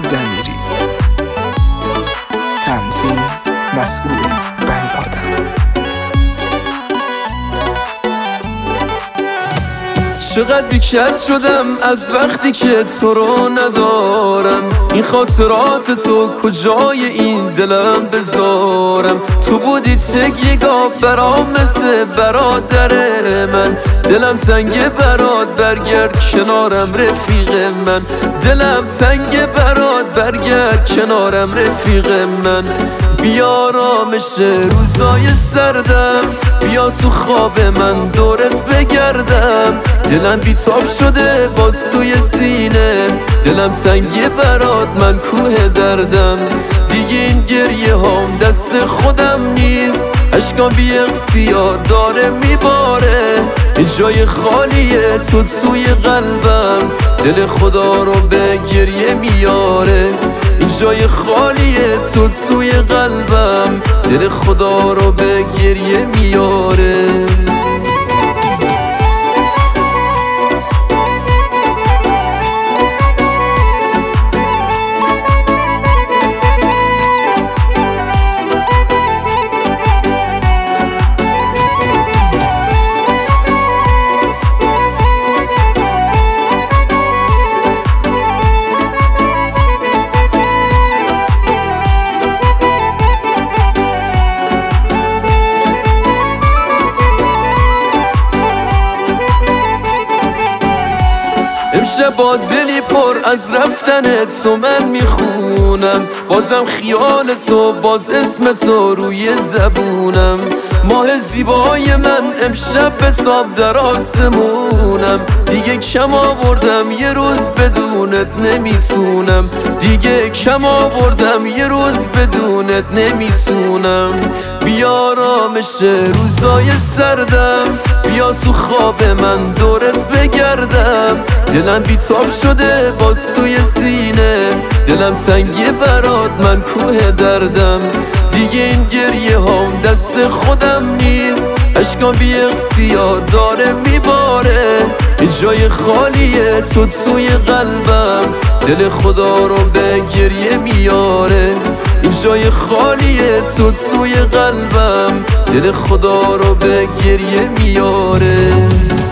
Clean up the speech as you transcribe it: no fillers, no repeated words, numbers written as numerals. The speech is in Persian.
ضمیری. تنظیم مسعود بنی آدم. چقدر بیکس شدم از وقتی که تو رو ندارم. این خاطرات تو کجای این دلم بذارم؟ تو بودی تکیه‌گاه برام مثل برادر من. دلم تنگه برات برگرد کنارم رفیق من. دلم تنگه برات برگرد کنارم رفیق من. بیا آرامش روزای سردم، بیا تو خواب من دورت بگردم. دلم بیتاب شده باز توی سینه، دلم تنگه برات من کوه دردم. دیگه این گریه هام دست خودم نیست، اشکام بی اختیار داره میباره. این جای خالیه تو توی قلبم، دل خدا رو به گریه میاره. این جای خالیه تو توی قلبم، دل خدا رو به گریه میاره. امشب با دلی پر از رفتنت تو من میخونم. بازم خیال تو، باز اسم تو روی زبونم. ماه زیبای من امشب به تاب در آسمونم. دیگه کم آوردم یه روز بدونت نمیتونم. دیگه کم آوردم یه روز بدونت نمیتونم. بیا آرامش روزای سردم، بیا تو خواب من دورت بگردم. دلم بیتاب شده باز توی سینه، دلم تنگه برات من کوه دردم. دیگه این گریه هام دست خودم نیست، اشکام بی اختیار داره میباره. این جای خالیه تو توی قلبم، دل خدا رو به گریه میاره. این جای خالیه تو توی قلبم، دل خدا رو به گریه میاره.